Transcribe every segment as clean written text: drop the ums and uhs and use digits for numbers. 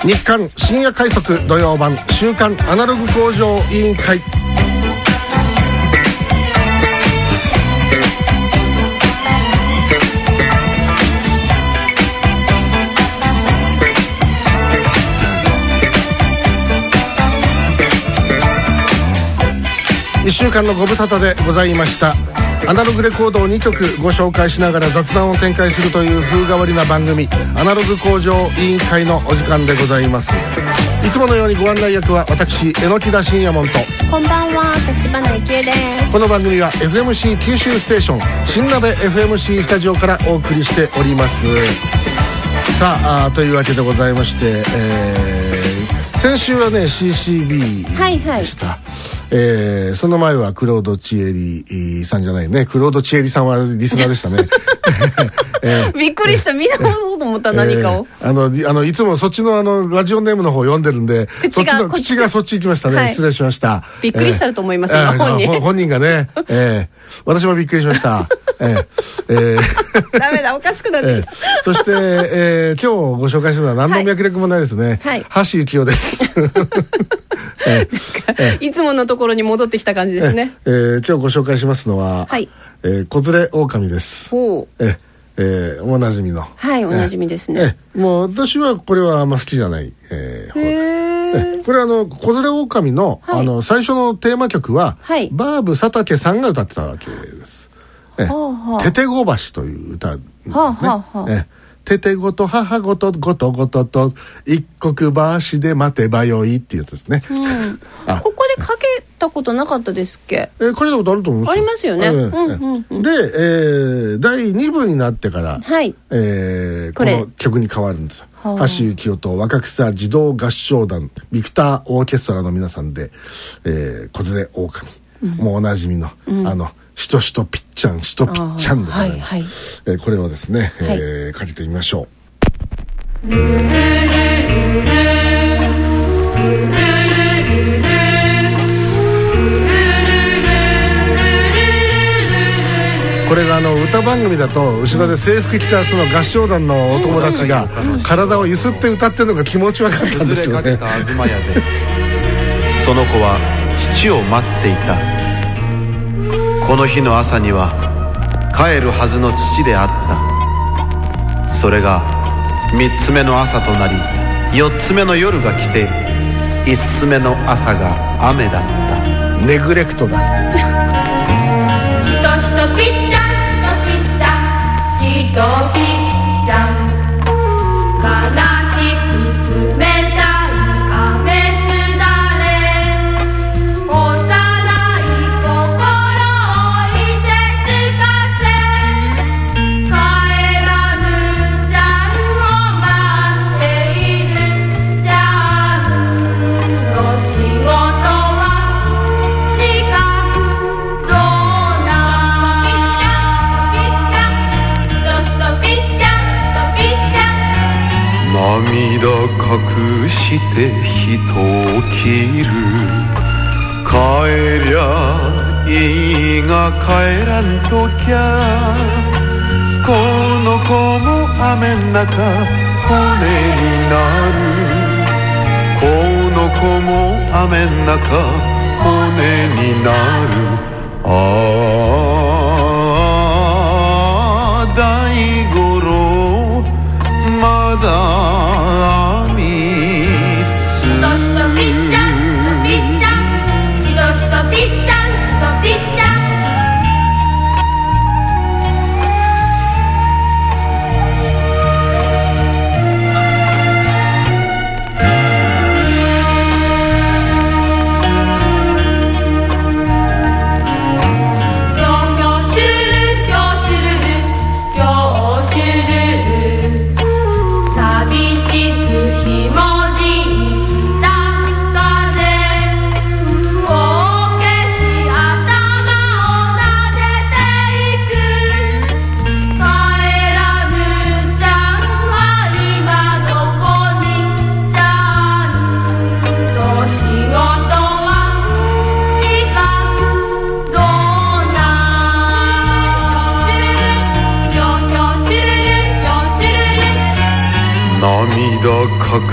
日刊深夜快速土曜版週刊アナログ工場委員会。1週間のご無沙汰でございました。アナログレコードを2曲ご紹介しながら雑談を展開するという風変わりな番組、アナログ工場委員会のお時間でございます。いつものようにご案内役は私、榎田信也門と、 こんばんは、立花幸恵です。 この番組は FMC 九州ステーション新鍋 FMC スタジオからお送りしております。さあ、というわけでございまして、先週はね CCB でした。その前はクロード・チエリさんじゃないね、クロード・チエリさんはリスナーでしたね。 びっくりした、見直そうと思った何かを。 いつもそっちのラジオネームの方読んでるんで、口がそっち行きましたね、はい、失礼しました。 びっくりしたと思います、 本人がね、私もびっくりしました。 ダメだ、おかしくなってきた。 そして、今日ご紹介するのは何の脈絡もないですね、はい、橋幸夫です。 いつものところに戻ってきた感じですね。 今日ご紹介しますのは、はい、子連れ狼です。おなじみの、 はい、おなじみですね。 もう私はこれはあんま好きじゃない、方です。これ子連れ狼の、はい、最初のテーマ曲は、はい、バーブ佐竹さんが歌ってたわけです。ててご橋という歌ね。ててごと母ごとごとごとと一国橋で待てばよいっていうやつですね。ここでかけたことなかったですっけ？ かけたことあると思いますよ。 ありますよね。 で、第2部になってから、はい、この曲に変わるんですよ。橋幸夫と若草児童合唱団ビクターオーケストラの皆さんで、子連れ狼、もうおなじみの、しとしとぴっちゃんしとぴっちゃんでございます。これをですね、かけてみましょう。これが歌番組だと後ろで制服着たその合唱団のお友達が体をゆすって歌ってるのが気持ち悪かったんですよね。 崩れかけた東屋でその子は父を待っていた。この日の朝には帰るはずの父であった。それが3つ目の朝となり4つ目の夜が来て5つ目の朝が雨だった。 ネグレクトだ。 しとしとぴっちゃんしとぴっちゃん悲しく冷たい雨すだれ幼い心をいてつかせ帰らぬちゃんを待っている。ちゃんの仕事は四角ぞな。 涙隠して人を切る。帰りゃいいが帰らんときゃこの子も雨ん中骨になる。この子も雨ん中骨になる。大五郎まだ3つ。 しとしとぴっちゃんしとぴっちゃんしとしとぴっちゃんしとぴっちゃん。ひょひょ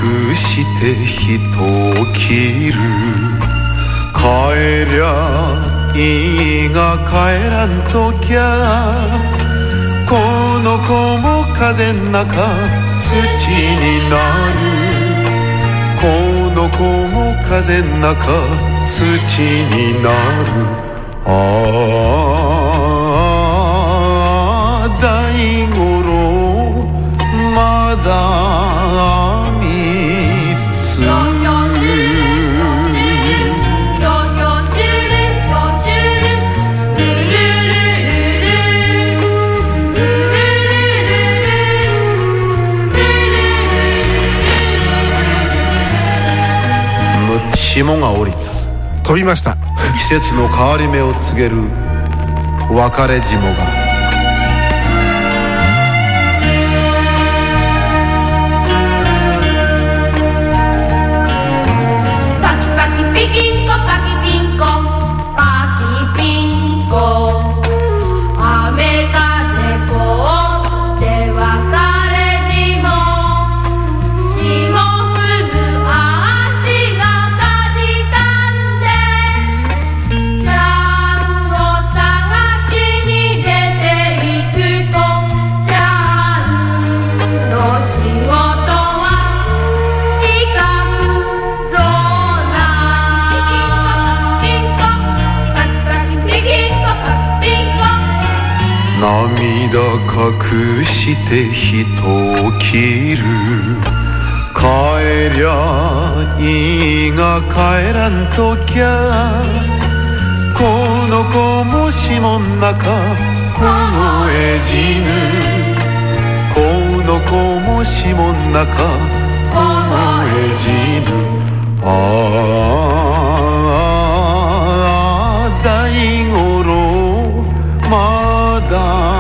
隠して人を切る。帰りゃいいが帰らんときゃ、この子も風ん中土になる。この子も風ん中土になる。ああ大五郎まだ3つ。霜が降りた。 飛びました。 季節の変わり目を告げる別れ霜が。 パキパキピキンコパキピンコパキピンコ、雨風こうして別れ霜。霜降る足がかじかんで、サンゴ探しに出ていく子ちゃんの仕事は四角ゾナ。ピンコパキパキピキンコパキピンコ。 涙隠して人を切る。帰りゃいいが帰らんときゃ、この子も霜ん中凍え死ぬ。この子も霜ん中凍え死ぬ。ああ大五郎まだ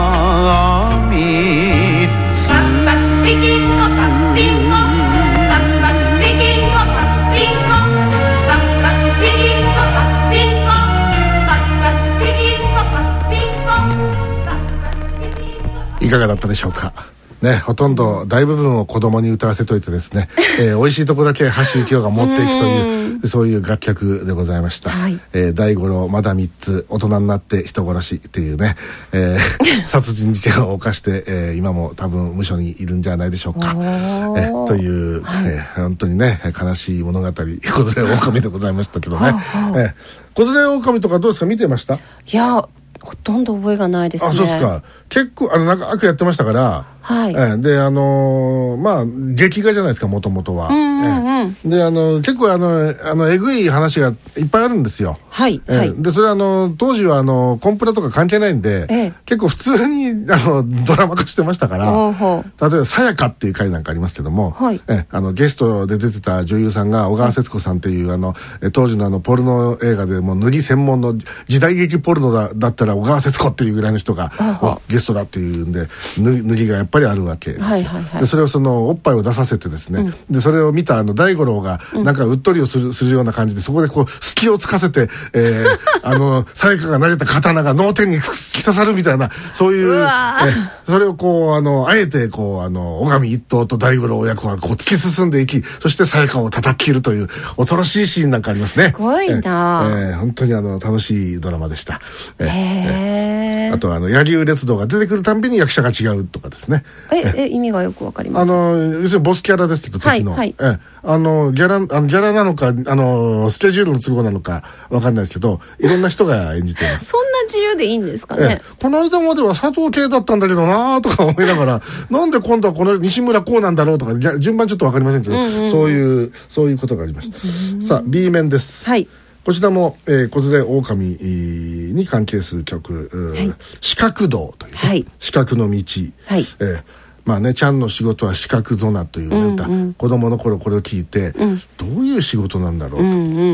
3つ。 パキパキピキンコパキピンコパキパキピキンコパキピンコパキパキピキンコパキピンコパキパキピキンコパキピンコパキパキピキンコ。 いかがだったでしょうかね。ほとんど大部分を子供に歌わせといてですね、美味しいとこだけ橋幸夫が持っていくというそういう楽曲でございました。 はい、 大五郎まだ3つ、大人になって人殺しっていうね、殺人事件を犯して、今も多分無所にいるんじゃないでしょうか。という、本当にね悲しい物語小連れ狼でございましたけどね。小連れ狼とかどうですか、見てました？ いやほとんど覚えがないですね。 あ、そうですか。結構長くやってましたから、 はい。 でまあ劇画じゃないですか、もともとは。で結構えぐい話がいっぱいあるんですよ。 はい。はい。 でそれ当時はコンプラとか関係ないんで、結構普通にドラマ化してましたから、例えばさやかっていう回なんかありますけども、はい、ゲストで出てた女優さんが小川節子さんっていう当時のポルノ映画でもう脱ぎ専門の時代劇ポルノだったら小川節子っていうぐらいの人がゲストだっていうんで脱ぎがやっぱりあるわけですよ。でそれをおっぱいを出させてですね、でそれを見た大五郎がなんかうっとりをするような感じで、そこでこう隙をつかせてさやかが投げた刀が脳天に突き刺さるみたいな、そういうそれをこうあえてこう小上一頭と大五郎親子がこう突き進んでいき、そしてさやかを叩き切るという恐ろしいシーンなんかありますね。 すごいな。 本当に楽しいドラマでした。あと柳生列道が出てくるたんびに役者が違うとかですね。 意味がよくわかります。 要するにボスキャラですけど、敵の、ギャラなのかスケジュールの都合なのかわかんないですけど、いろんな人が演じています。 そんな自由でいいんですかね。 この間までは佐藤圭だったんだけどなとか思いながらなんで今度はこの西村こうなんだろうとか、順番ちょっとわかりませんけど、そういうことがありました。さあ B 面です。はい。こちらも、子連れ狼に関係する曲、四角道という、四角の道、まあね、ちゃんの仕事は四角ゾナという、ね歌、子供の頃これを聞いて、どういう仕事なんだろうと、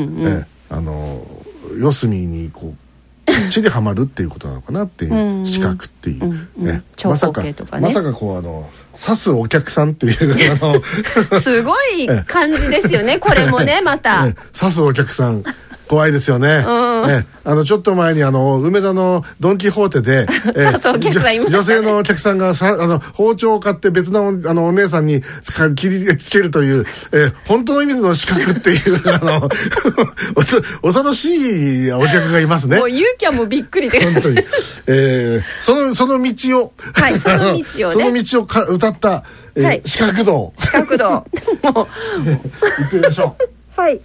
四隅にこうきっちりはまるっていうことなのかなっていう四角っていう、まさかこう刺すお客さんっていうすごい感じですよねこれもねまた刺すお客さん怖いですよね。 ちょっと前に梅田のドン・キホーテで、 そうお客さんいましたね。 女性のお客さんが包丁を買って別のお姉さんに切りつけるという、本当の意味の資格っていう恐ろしいお客がいますね。 もうユーキャンもびっくりで本当に、その道を、 はい、その道をね、 その道を歌った、四角道もう行ってみましょう。 はい。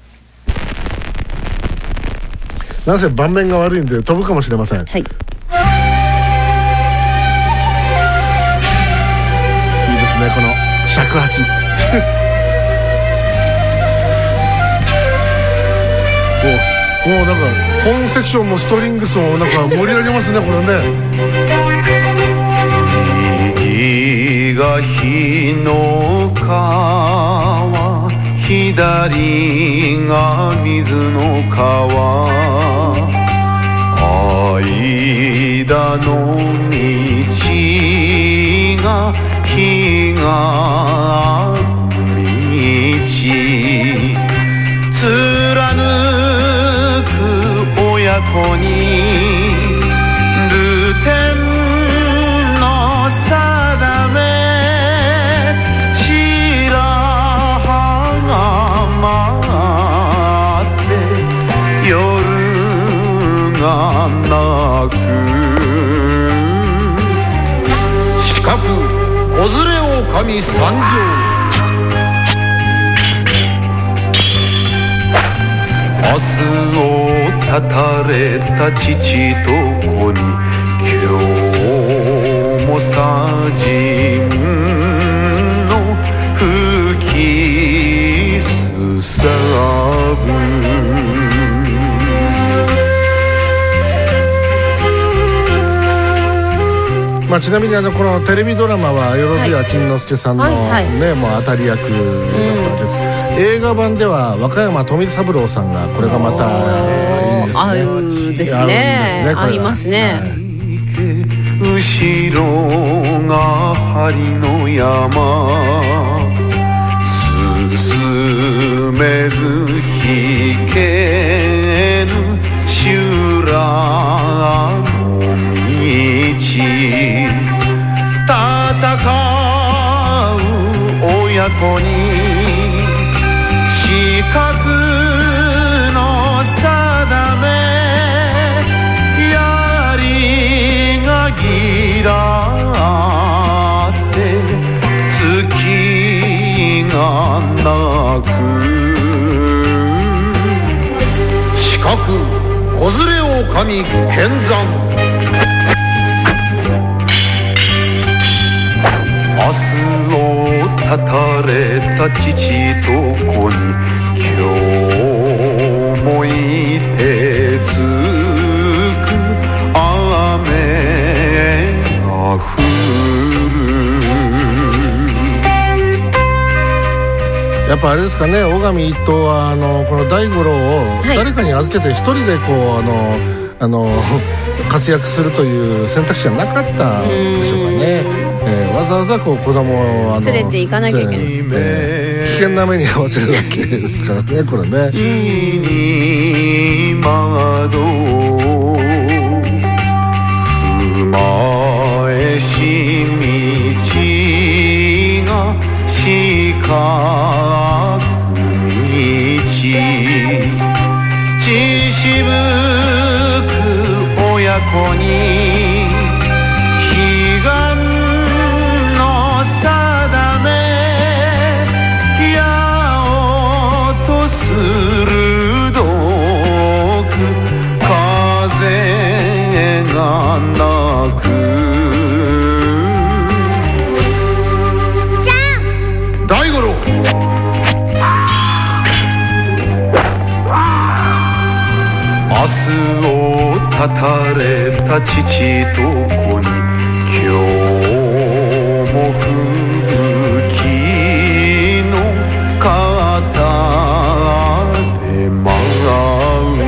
なんせ盤面が悪いんで飛ぶかもしれません。はい。いいですね、この尺八。もうなんか本セクションもストリングスもなんか盛り上げますね、これね。 右が日の川、左が水の川、間の道が日が道、貫く親子に流天の定め、白羽が舞って夜が鳴く、四角子連れ狼参上、明日を絶たれた父と子に今日もさじんの吹きすさぶ。 ちなみにこのテレビドラマは万屋金之助さんのね、もう当たり役だったわけです。映画版では若山富三郎さんが、これがまたいいんですね。 合うですね。合いますね。 後ろが針の山、進めず引けぬ修羅の道、戦う親子に四角の定め、槍がぎらって月が鳴く、四角子連れ狼見山、明日を絶たれた父と子に今日もいてつく雨が降る。 やっぱあれですかね、最上一刀はこの大五郎を誰かに預けて一人でこう活躍するという選択肢はなかったんでしょうかね。わざわざこう子供を連れて行かなきゃいけない、 危険な目に遭わせるわけですからね、これね。 窓踏まえし道が四角道、血しぶく親子に悲願の定め、矢音鋭く風が鳴く、 じゃあ大五郎明日を絶たれた父と子に今日も吹雪の肩で舞う、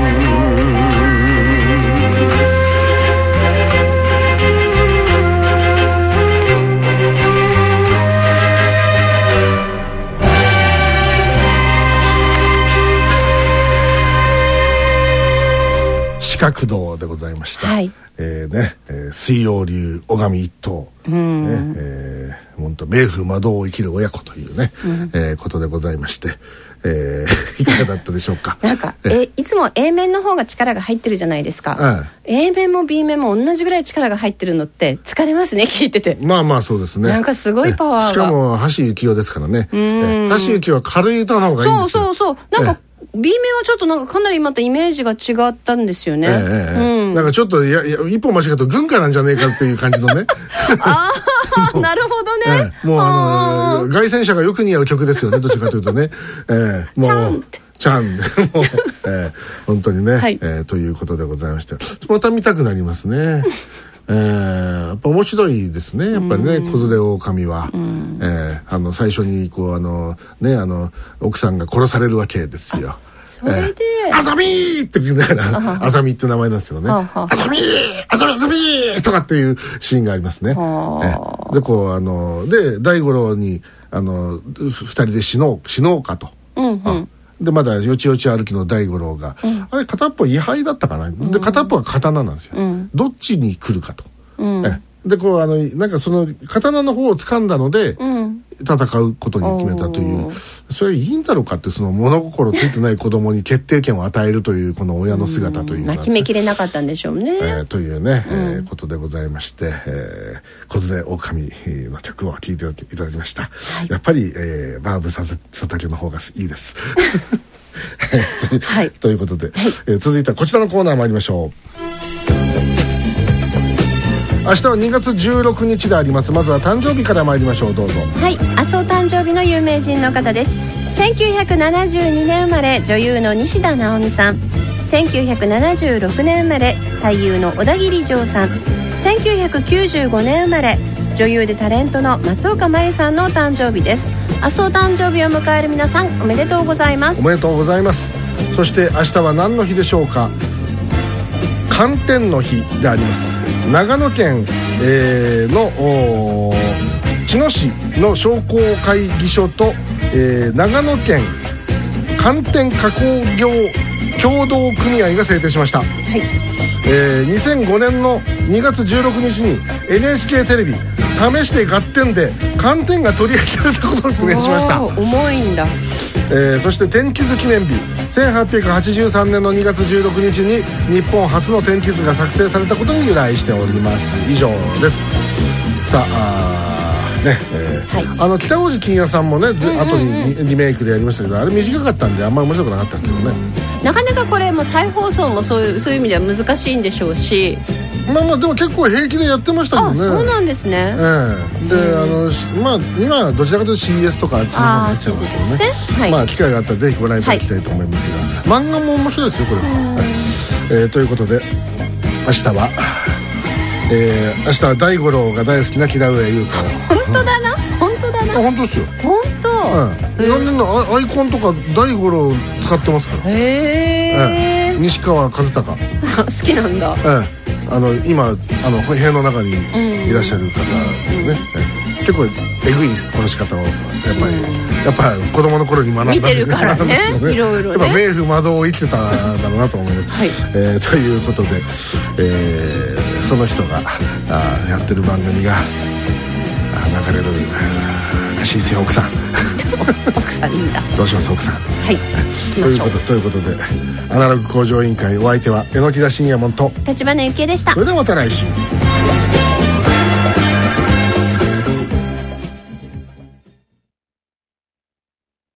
四角堂でございました。水曜流小神一党、本当冥府魔道を生きる親子というね、ことでございまして、いかがだったでしょうか。 なんかいつも A 面の方が力が入ってるじゃないですか。A 面も B 面も同じぐらい力が入ってるのって疲れますね、聞いてて。 まあそうですね。 なんかすごいパワーが。 しかも橋幸夫ですからね。橋幸夫は軽い歌の方がいいんですよ。そうなんかB 面はちょっとなんかかなりまたイメージが違ったんですよね。なんかちょっと一歩間違うと軍歌なんじゃねえかっていう感じのね。 なるほどね。 もう外戦車がよく似合う曲ですよね、どっちかというとね。もうちゃん本当にね、ということでございまして、また見たくなりますね。やっぱ面白いですね、やっぱりね、子連れ狼は。最初にこう奥さんが殺されるわけですよ。 それであざみーって言うからあざみって名前なんですよね。あざみーあざみーとかっていうシーンがありますね。でこうで大五郎に二人で死のうかと。でまだよちよち歩きの大五郎が、あれ片っぽ位牌だったかな、で片っぽは刀なんですよ、どっちに来るかと、でこうなんかその刀の方を掴んだので、戦うことに決めたという、それいいんだろうかって、その物心ついてない子供に決定権を与えるというこの親の姿というのは、 決めきれなかったんでしょうね、 というね、ことでございまして、子連れ狼の曲を聴いていただきました。やっぱり、バーブ佐竹の方がいいです。ということで、続いてはこちらのコーナー参りましょう。明日は2月16日であります。まずは誕生日から参りましょう。どうぞ。 はい、明日お誕生日の有名人の方です。1972年生まれ、女優の西田直美さん。1976年生まれ、俳優の小田切丈さん。1995年生まれ、女優でタレントの松岡茉優さんの誕生日です。明日お誕生日を迎える皆さん、おめでとうございます。 おめでとうございます。そして明日は何の日でしょうか。寒天の日であります。長野県、の茅野市の商工会議所と、長野県寒天加工業協同組合が制定しました。2005年の2月16日に NHK テレビ試して合点で寒天が取り上げられたことを記念しました。 重いんだ。 そして天気図記念日、1883年の2月16日に日本初の天気図が作成されたことに由来しております。以上です。さあね、北大路欣也さんもね、後にリメイクでやりましたけど、あれ短かったんであんまり面白くなかったですけどね。 なかなかこれも再放送もそういう意味では難しいんでしょうし、 でも結構平気でやってましたもんね。 そうなんですね。 で今はどちらかというと CS とかあっちの方になっちゃうけどね、機会があったらぜひご覧いただきたいと思いますが、漫画も面白いですよこれ。ということで明日は大五郎が大好きな木田上優香を。本当だな。本当ですよ。 本当。 何年のアイコンとか大五郎使ってますから。西川和孝好きなんだ。 今部屋の中にいらっしゃる方ですね。結構えぐい殺し方をやっぱ子供の頃に学んだ見てるからね。いろいろね。 やっぱ冥府魔道を生きてたんだろうなと思います。ということで、その人がやってる番組が流れる新鮮奥さん。 奥さんいいんだ。 どうします奥さん。 はい。 ということで、アナログ向上委員会、お相手は榎田信也門と橘幸恵でした。 それではまた来週。